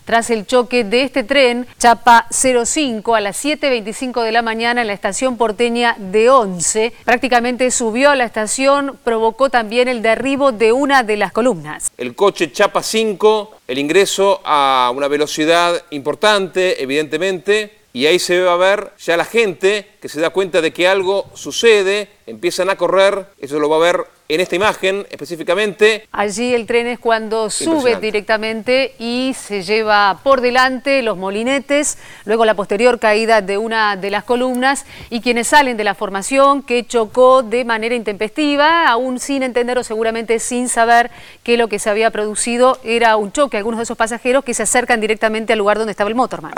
Tras el choque de este tren, Chapa 05 a las 7:25 de la mañana en la estación porteña de Once, prácticamente subió a la estación, provocó también el derribo de una de las columnas. El coche Chapa 5, el ingreso a una velocidad importante, evidentemente, y ahí se va a ver ya la gente que se da cuenta de que algo sucede, empiezan a correr, eso lo va a ver en esta imagen específicamente. Allí el tren es cuando sube directamente y se lleva por delante los molinetes, luego la posterior caída de una de las columnas y quienes salen de la formación que chocó de manera intempestiva, aún sin entender o seguramente sin saber que lo que se había producido era un choque. Algunos de esos pasajeros que se acercan directamente al lugar donde estaba el Motorman.